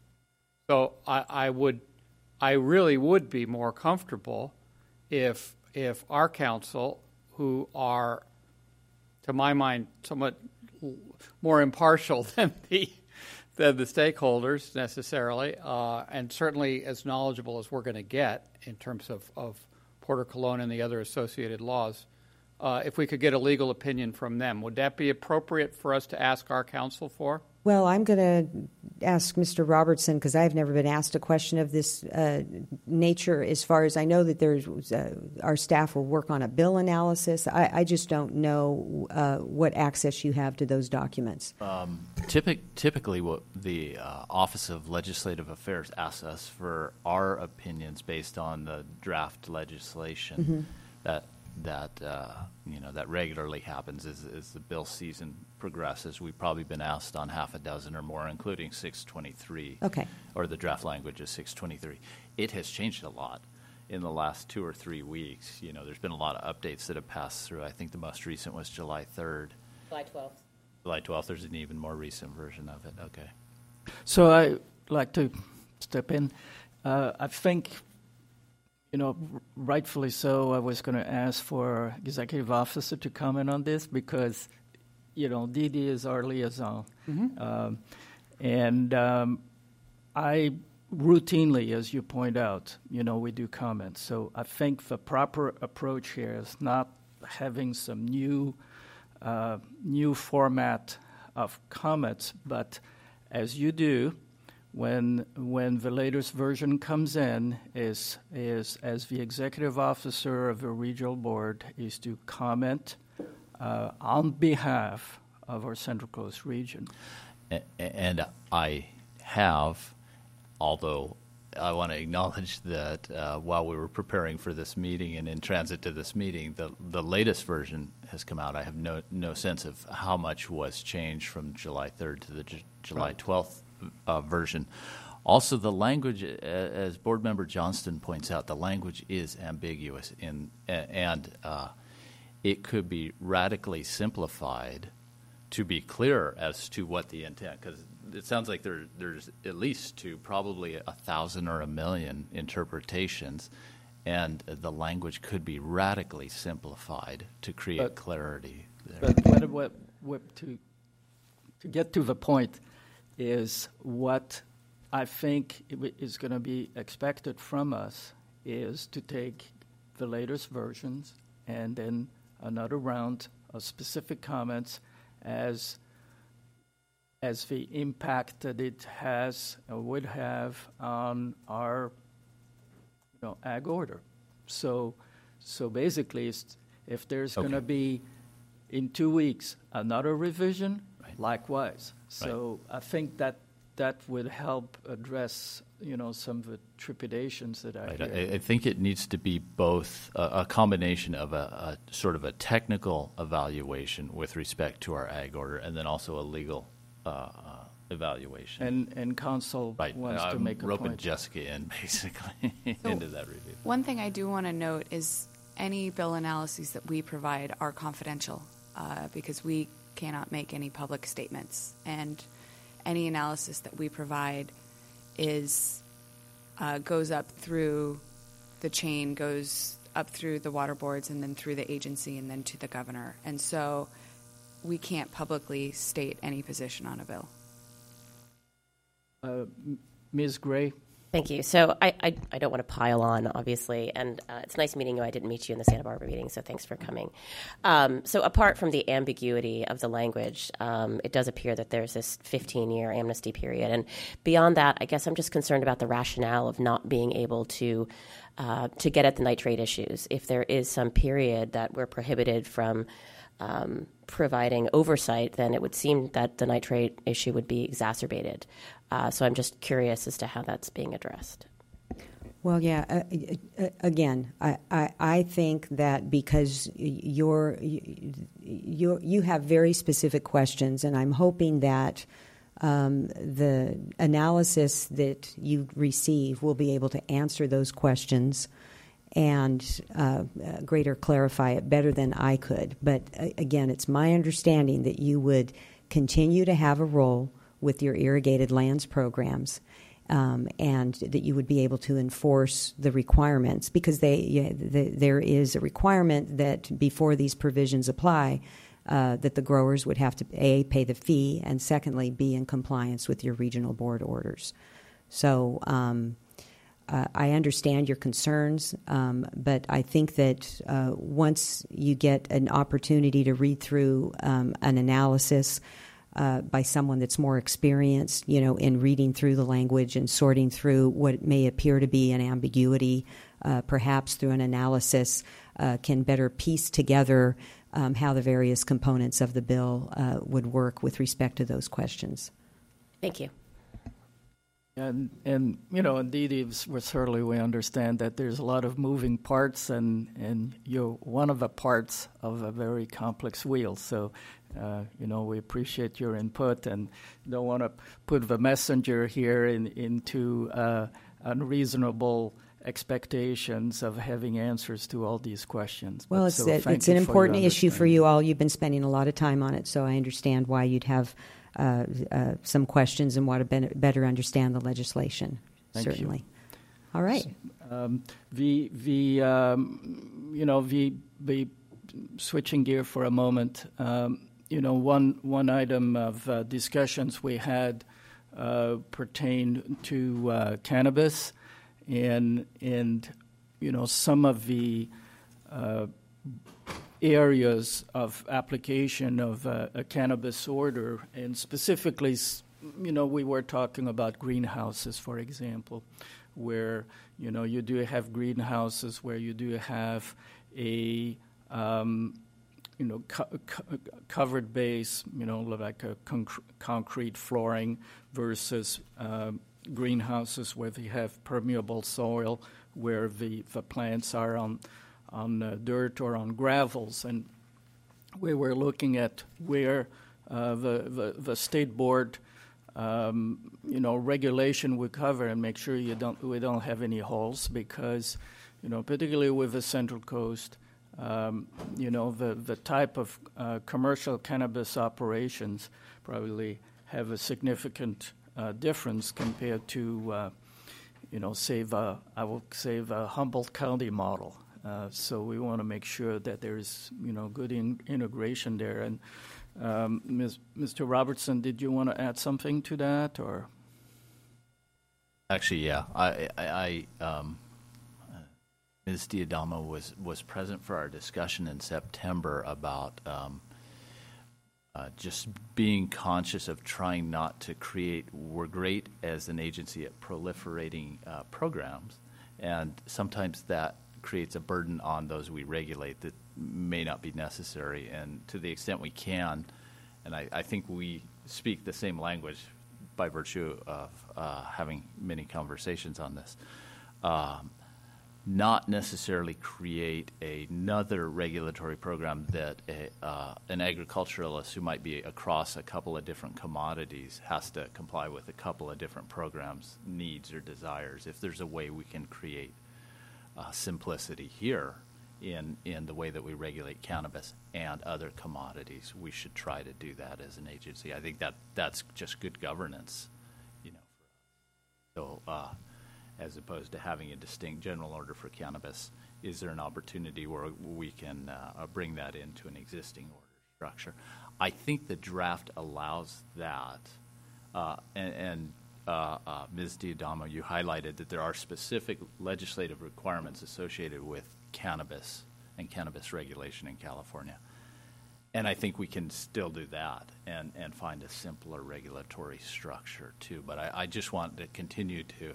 Speaker 6: So I, I would, I really would be more comfortable if if our counsel, who are, to my mind, somewhat more impartial than the than the stakeholders necessarily, uh, and certainly as knowledgeable as we're going to get in terms of, of Porter Cologne and the other associated laws, uh, if we could get a legal opinion from them. Would that be appropriate for us to ask our counsel for?
Speaker 3: Well, I'm going to ask Mister Robertson, because I've never been asked a question of this uh, nature. As far as I know, that there's uh, our staff will work on a bill analysis. I, I just don't know uh, what access you have to those documents.
Speaker 2: Um, typic, typically, what the uh, Office of Legislative Affairs asks us for our opinions based on the draft legislation mm-hmm. that that uh, you know that regularly happens as, as the bill season progresses. We've probably been asked on half a dozen or more, including six twenty-three.
Speaker 3: Okay.
Speaker 2: Or the draft language is six twenty-three. It has changed a lot in the last two or three weeks. You know, there's been a lot of updates that have passed through. I think the most recent was July third.
Speaker 7: July twelfth.
Speaker 2: July twelfth. There's an even more recent version of it. Okay.
Speaker 1: So I'd like to step in. Uh, I think, you know, rightfully so, I was going to ask for executive officer to comment on this because, you know, Dee Dee is our liaison. Mm-hmm. Um, and um, I routinely, as you point out, you know, we do comments. So I think the proper approach here is not having some new, uh, new format of comments, but as you do, When when the latest version comes in, is is as the executive officer of a regional board is to comment uh, on behalf of our Central Coast region.
Speaker 2: And, and I have, although I want to acknowledge that uh, while we were preparing for this meeting and in transit to this meeting, the the latest version has come out. I have no no sense of how much was changed from July third to the J- July twelfth. Uh, version. Also, the language, as Board Member Johnston points out, the language is ambiguous, in, and uh, it could be radically simplified to be clearer as to what the intent, because it sounds like there, there's at least two, probably a thousand or a million interpretations, and the language could be radically simplified to create
Speaker 1: but,
Speaker 2: clarity there.
Speaker 1: But what, what, what to, to get to the point is what I think is going to be expected from us is to take the latest versions and then another round of specific comments as as the impact that it has or would have on our you know ag order. So so basically, it's, if there's okay. going to be in two weeks another revision, right. likewise. So right. I think that that would help address you know some of the trepidations that I
Speaker 2: right.
Speaker 1: hear.
Speaker 2: I, I think it needs to be both a, a combination of a, a sort of a technical evaluation with respect to our ag order, and then also a legal uh, uh, evaluation.
Speaker 1: And and council
Speaker 2: right.
Speaker 1: wants
Speaker 2: I'm
Speaker 1: to make a
Speaker 2: roping
Speaker 1: point.
Speaker 2: Jessica in basically
Speaker 7: so
Speaker 2: into that review.
Speaker 7: One thing I do want to note is any bill analyses that we provide are confidential uh, because we cannot make any public statements, and any analysis that we provide is uh, goes up through the chain, goes up through the water boards, and then through the agency, and then to the governor. And so we can't publicly state any position on a bill.
Speaker 1: Uh, Miz Gray?
Speaker 8: Thank you. So I, I, I don't want to pile on, obviously, and uh, it's nice meeting you. I didn't meet you in the Santa Barbara meeting, so thanks for coming. Um, so apart from the ambiguity of the language, um, it does appear that there's this fifteen-year amnesty period. And beyond that, I guess I'm just concerned about the rationale of not being able to uh, to get at the nitrate issues. If there is some period that we're prohibited from um, providing oversight, then it would seem that the nitrate issue would be exacerbated. Uh, so I'm just curious as to how that's being addressed.
Speaker 3: Well, yeah. Uh, uh, again, I, I, I think that because you're you you have very specific questions, and I'm hoping that um, the analysis that you receive will be able to answer those questions and uh, greater clarify it better than I could. But uh, again, it's my understanding that you would continue to have a role with your irrigated lands programs, um, and that you would be able to enforce the requirements, because they, yeah, the, there is a requirement that before these provisions apply, uh, that the growers would have to, A, pay the fee, and secondly, be in compliance with your regional board orders. So um, uh, I understand your concerns, um, but I think that uh, once you get an opportunity to read through um, an analysis Uh, by someone that's more experienced, you know, in reading through the language and sorting through what may appear to be an ambiguity, uh, perhaps through an analysis, uh, can better piece together um, how the various components of the bill uh, would work with respect to those questions.
Speaker 8: Thank you.
Speaker 1: And, and you know, indeed, we certainly we understand that there's a lot of moving parts, and, and you're one of the parts of a very complex wheel. So, uh, you know, we appreciate your input, and don't want to put the messenger here in, into uh, unreasonable expectations of having answers to all these questions.
Speaker 3: Well,
Speaker 1: but
Speaker 3: it's,
Speaker 1: so
Speaker 3: a, it's an important issue for you all. You've been spending a lot of time on it, so I understand why you'd have Uh, uh, some questions and want to be- better understand the legislation.
Speaker 1: Thank
Speaker 3: certainly.
Speaker 1: You.
Speaker 3: All right.
Speaker 1: Um, the the um, you know the the switching gear for a moment. Um, you know one one item of uh, discussions we had uh, pertained to uh, cannabis, and and you know some of the uh, areas of application of uh, a cannabis order, and specifically, you know, we were talking about greenhouses, for example, where, you know, you do have greenhouses where you do have a, um, you know, co- co- covered base, you know, like a conc- concrete flooring versus uh, greenhouses where they have permeable soil, where the, the plants are on on uh, dirt or on gravels. And we were looking at where uh, the, the, the state board um, you know, regulation will cover and make sure you don't we don't have any holes because, you know, particularly with the Central Coast, um, you know, the the type of uh, commercial cannabis operations probably have a significant uh, difference compared to, uh, you know, say the I will say the Humboldt County model. Uh, so we want to make sure that there's, you know, good in- integration there. And um, Miz Mister Robertson, did you want to add something to that, or?
Speaker 2: Actually, yeah. I, I, I um, uh, Miz D'Adamo was was present for our discussion in September about um, uh, just being conscious of trying not to create. We're great as an agency at proliferating uh, programs, and sometimes that creates a burden on those we regulate that may not be necessary. And to the extent we can, and I, I think we speak the same language by virtue of uh, having many conversations on this, um, not necessarily create another regulatory program that a, uh, an agriculturalist who might be across a couple of different commodities has to comply with a couple of different programs' needs or desires. If there's a way we can create Uh, simplicity here in in the way that we regulate cannabis and other commodities, we should try to do that as an agency. I think that that's just good governance, you know. So, uh, as opposed to having a distinct general order for cannabis, is there an opportunity where we can uh, bring that into an existing order structure? I think the draft allows that, uh, and. and Uh, uh, Miz D'Adamo, you highlighted that there are specific legislative requirements associated with cannabis and cannabis regulation in California. And I think we can still do that and, and find a simpler regulatory structure too. But I, I just want to continue to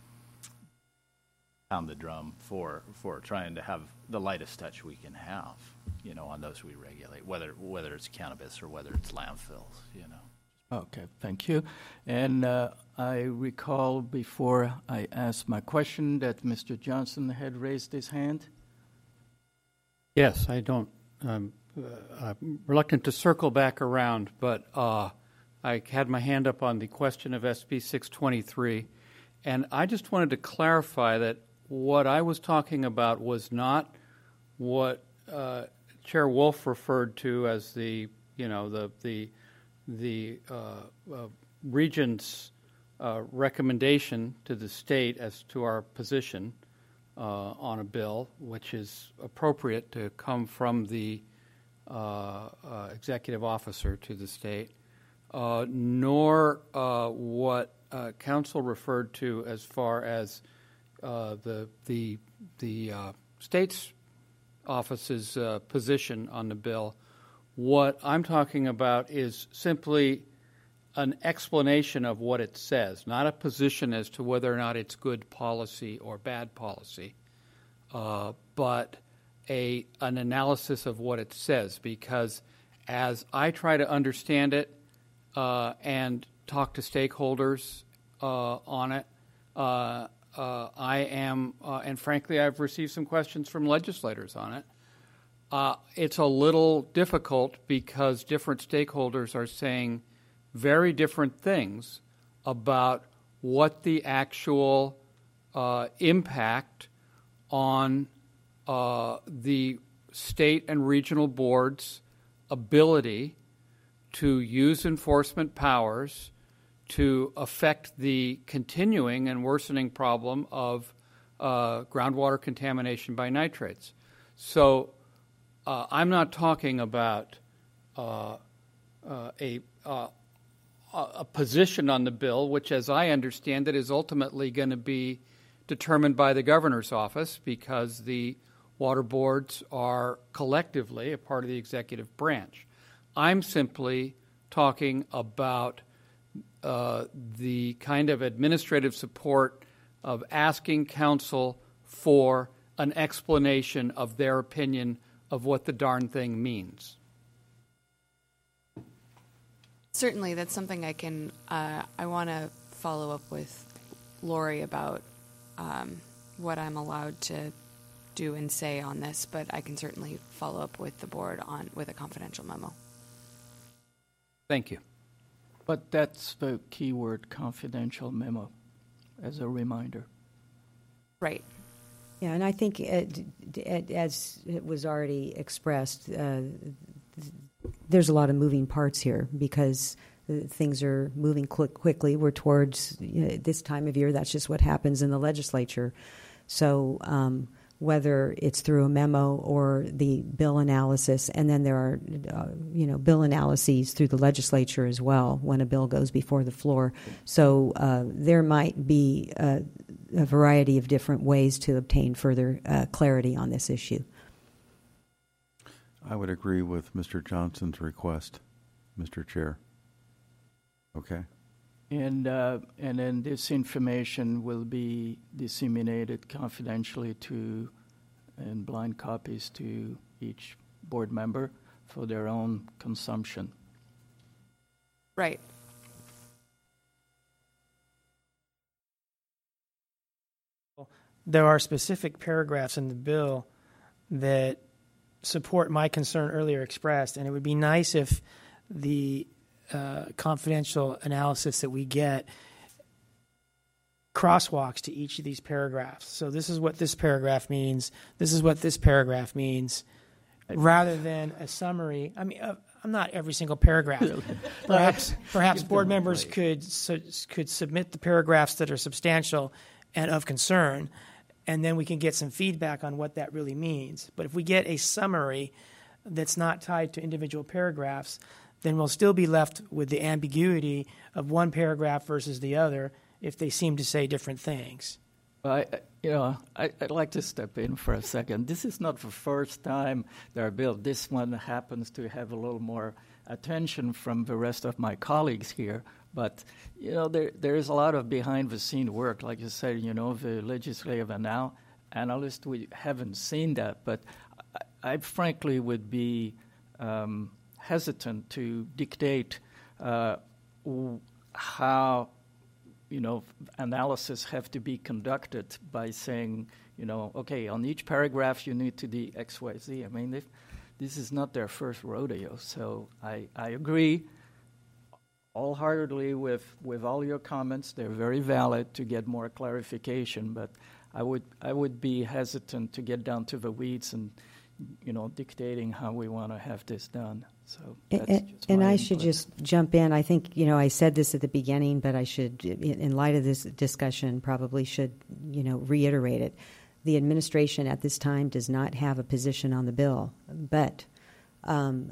Speaker 2: pound the drum for, for trying to have the lightest touch we can have, you know, on those we regulate, whether, whether it's cannabis or whether it's landfills, you know.
Speaker 1: Okay, thank you. And uh, I recall before I asked my question that Mister Johnson had raised his hand.
Speaker 6: Yes, I don't. Um, uh, I'm reluctant to circle back around, but uh, I had my hand up on the question of S B six twenty-three, and I just wanted to clarify that what I was talking about was not what uh, Chair Wolf referred to as the, you know, the the the uh, uh, Regent's uh, recommendation to the state as to our position uh, on a bill, which is appropriate to come from the uh, uh, executive officer to the state, uh, nor uh, what uh, council referred to as far as uh, the the the uh, state's office's uh, position on the bill. What I'm talking about is simply an explanation of what it says, not a position as to whether or not it's good policy or bad policy, uh, but a an analysis of what it says. Because as I try to understand it uh, and talk to stakeholders uh, on it, uh, uh, I am, uh, and frankly, I've received some questions from legislators on it. Uh, it's a little difficult because different stakeholders are saying very different things about what the actual uh, impact on uh, the state and regional boards' ability to use enforcement powers to affect the continuing and worsening problem of uh, groundwater contamination by nitrates. So Uh, I'm not talking about uh, uh, a, uh, a position on the bill, which, as I understand it, is ultimately going to be determined by the governor's office because the water boards are collectively a part of the executive branch. I'm simply talking about uh, the kind of administrative support of asking council for an explanation of their opinion of what the darn thing means.
Speaker 7: Certainly, that's something I can, uh, I want to follow up with Lori about um, what I'm allowed to do and say on this, but I can certainly follow up with the board on with a confidential memo.
Speaker 6: Thank you.
Speaker 1: But that's the keyword, confidential memo, as a reminder.
Speaker 7: Right.
Speaker 3: Yeah, and I think it, it, as it was already expressed, uh, there's a lot of moving parts here because uh, things are moving quick, quickly. We're towards you know, this time of year. That's just what happens in the legislature. So um, whether it's through a memo or the bill analysis, and then there are uh, you know bill analyses through the legislature as well when a bill goes before the floor. So uh, there might be uh, a variety of different ways to obtain further uh, clarity on this issue.
Speaker 4: I would agree with Mister Johnson's request, Mister Chair. Okay.
Speaker 1: And uh, and then this information will be disseminated confidentially to, and blind copies to each board member for their own consumption.
Speaker 7: Right.
Speaker 5: There are specific paragraphs in the bill that support my concern earlier expressed, and it would be nice if the uh, confidential analysis that we get crosswalks to each of these paragraphs. So this is what this paragraph means, this is what this paragraph means, rather than a summary. I mean, uh, I'm not every single paragraph. Perhaps, perhaps board members could su- could submit the paragraphs that are substantial and of concern, and then we can get some feedback on what that really means. But if we get a summary that's not tied to individual paragraphs, then we'll still be left with the ambiguity of one paragraph versus the other if they seem to say different things.
Speaker 1: Well, I, you know, I, I'd like to step in for a second. This is not the first time there are bills. This one happens to have a little more attention from the rest of my colleagues here. But, you know, there there is a lot of behind-the-scene work. Like you said, you know, the legislative anal- analyst, we haven't seen that. But I, I frankly would be um, hesitant to dictate uh, w- how, you know, analysis have to be conducted by saying, you know, okay, on each paragraph you need to do X, Y, Z. I mean, if, this is not their first rodeo. So I, I agree wholeheartedly with, with all your comments. They're very valid to get more clarification, but I would I would be hesitant to get down to the weeds and, you know, dictating how we want to have this done. So that's
Speaker 3: and,
Speaker 1: just
Speaker 3: and
Speaker 1: my
Speaker 3: I
Speaker 1: input.
Speaker 3: should just jump in. I think, you know, I said this at the beginning, but I should, in, in light of this discussion, probably should, you know, reiterate it. The administration at this time does not have a position on the bill, but um,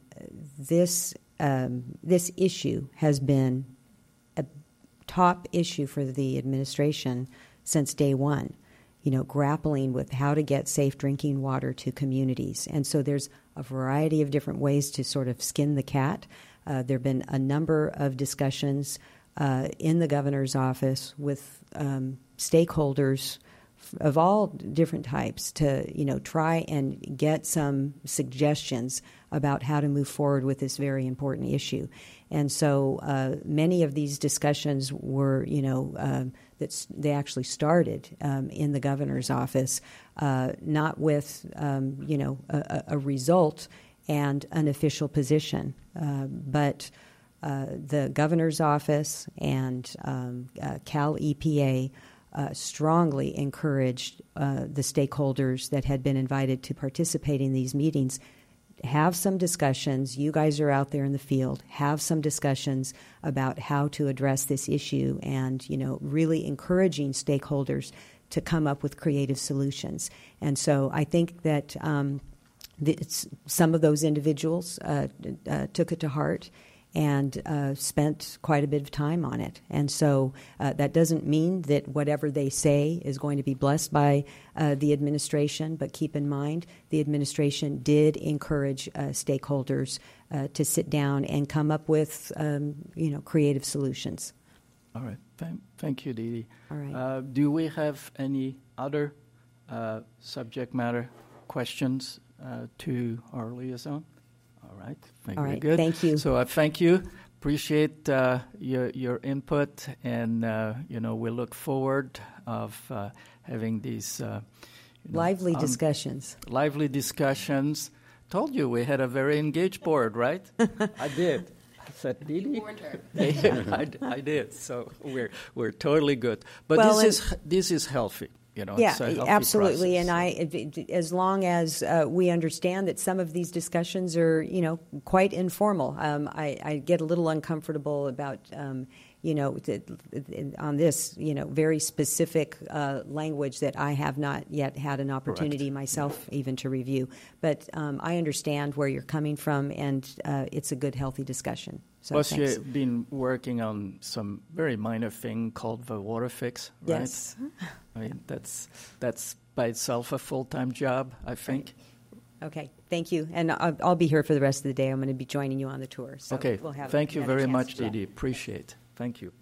Speaker 3: this um, this issue has been a top issue for the administration since day one. You know, grappling with how to get safe drinking water to communities. And so there's a variety of different ways to sort of skin the cat. Uh, there have been a number of discussions uh, in the governor's office with um, stakeholders of all different types to, you know, try and get some suggestions about how to move forward with this very important issue. And so uh, many of these discussions were, you know, uh, that they actually started um, in the governor's office, uh, not with, um, you know, a, a result and an official position, uh, but uh, the governor's office and um, uh, Cal E P A uh, strongly encouraged uh, the stakeholders that had been invited to participate in these meetings. Have some discussions. You guys are out there in the field. Have some discussions about how to address this issue and, you know, really encouraging stakeholders to come up with creative solutions. And so I think that um, it's, some of those individuals uh, uh, took it to heart and uh, spent quite a bit of time on it. And so uh, that doesn't mean that whatever they say is going to be blessed by uh, the administration, but keep in mind the administration did encourage uh, stakeholders uh, to sit down and come up with, um, you know, creative solutions.
Speaker 1: All right. Thank, thank you, Dee Dee.
Speaker 3: All right.
Speaker 1: Uh, do we have any other uh, subject matter questions uh, to our liaison? All right. Thank
Speaker 3: All
Speaker 1: you.
Speaker 3: right.
Speaker 1: Good.
Speaker 3: Thank you.
Speaker 1: So I uh, thank you. Appreciate uh, your your input, and uh, you know we look forward of uh, having these uh, you know,
Speaker 3: Lively
Speaker 1: um,
Speaker 3: discussions.
Speaker 1: lively discussions. Told you we had a very engaged board, right? I did. said Dee Dee?
Speaker 8: warned her.
Speaker 1: I, I did. So we're we're totally good. But
Speaker 3: Well,
Speaker 1: this
Speaker 3: and-
Speaker 1: is this is healthy. You know,
Speaker 3: Yeah,
Speaker 1: it's a healthy
Speaker 3: absolutely.
Speaker 1: process.
Speaker 3: And I, it- it- as long as uh, we understand that some of these discussions are, you know, quite informal, um, I, I get a little uncomfortable about, um, you know, th- th- on this, you know, very specific uh, language that I have not yet had an opportunity myself even to review. But um, I understand where you're coming from, and uh, it's a good, healthy discussion. So
Speaker 1: Plus,
Speaker 3: thanks.
Speaker 1: you've been working on some very minor thing called the water fix, right?
Speaker 3: Yes.
Speaker 1: I mean, that's that's by itself a full-time job, I think.
Speaker 3: Okay, thank you. And I'll, I'll be here for the rest of the day. I'm going to be joining you on the tour. So
Speaker 1: Okay,
Speaker 3: we'll have
Speaker 1: thank you
Speaker 3: another
Speaker 1: very
Speaker 3: chance
Speaker 1: much,
Speaker 3: to chat.
Speaker 1: Dee Dee. Appreciate it. Thank you.